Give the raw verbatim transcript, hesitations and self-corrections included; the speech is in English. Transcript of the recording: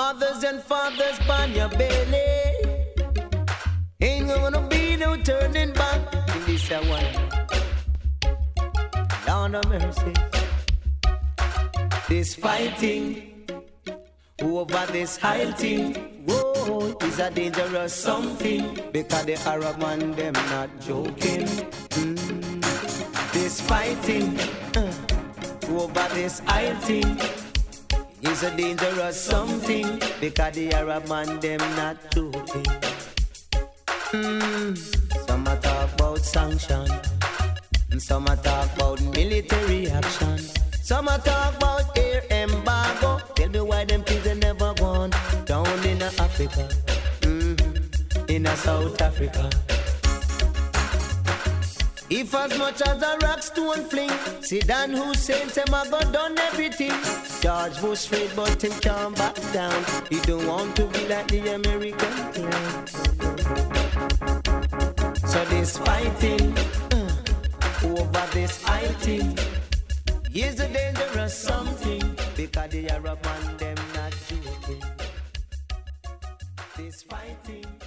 mothers and fathers on your belly. Ain't gonna be no turning back in this one. Lord of mercy. This fighting over this high thing, whoa, is a dangerous something, because the Arab man them not joking. Mm. This fighting uh, over this high thing is a dangerous something, because the Arab man them not joking. Mm. Some a talk about sanction, and some a talk about military action. Some a talk about air embargo. Tell me why them kids they never gone down in Africa, mm-hmm. in a South Africa. If as much as a rock stone fling, Saddam Hussein say my God done everything. George Bush straight but him can't back down. He don't want to be like the American clown. So this fighting uh, over this fighting is a dangerous something, because the Arab man them not joking. This fighting